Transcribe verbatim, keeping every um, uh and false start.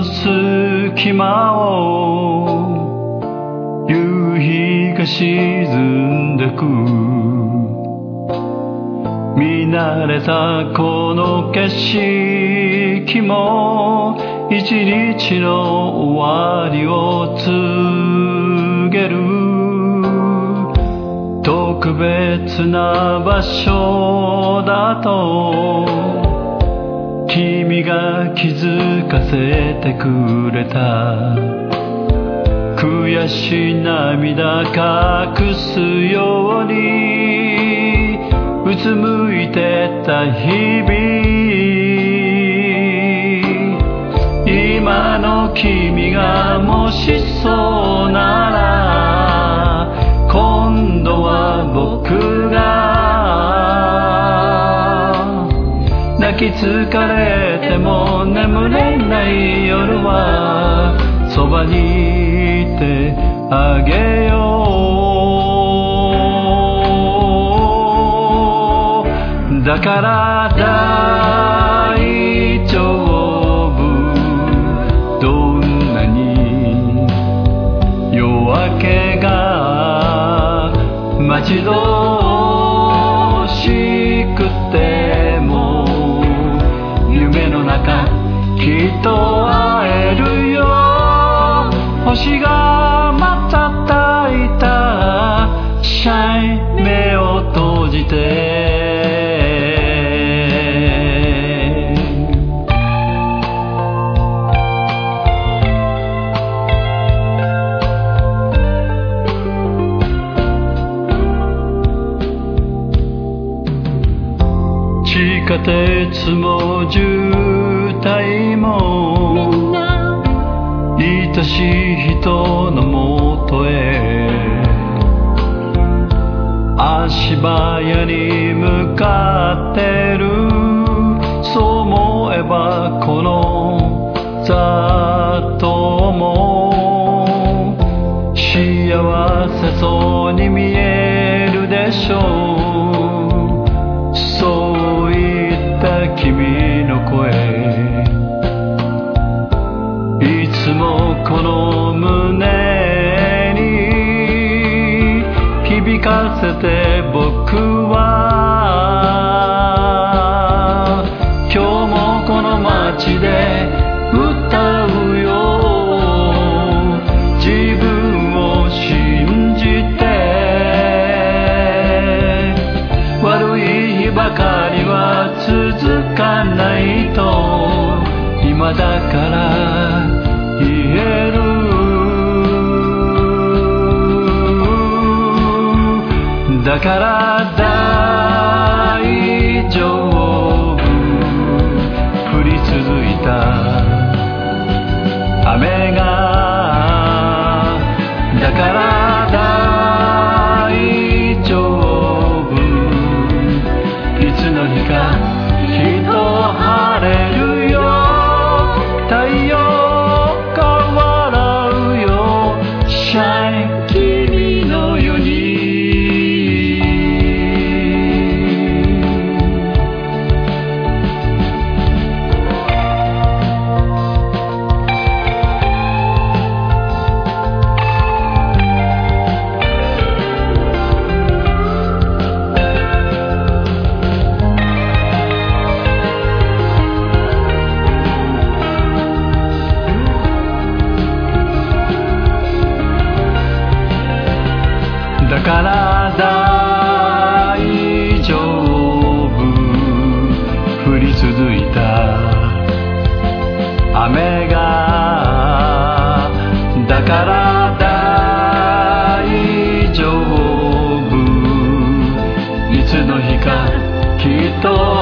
隙間を夕日が沈んでく、見慣れたこの景色も一日の終わりを告げる。特別な場所だと君が気づかせてくれた。悔しい涙隠すようにうつむいてた日々、今の君がもしそうなら今度は僕が泣き疲れても眠れない夜はそばにいてあげよう。だから大丈夫、どんなに夜明けが待ち遠しくても夢の中きっと会えるよ。星が瞬いたシャイ目を閉じて地下鉄も渋滞も愛しい人のもとへ足早に向かってる。そう思えばこの雑踏も幸せそうに見えるでしょう。そういった君の声いつもこの胸に響かせて僕は今日もこの街で歌うよ。自分を信じて悪い日ばかりは続かないと今だから言える。だから大丈夫、降り続いた雨が。だから大丈夫、いつの日かきっと晴れるよ。太陽君のようにだから大丈夫、降り続いた雨が。だから大丈夫、いつの日かきっと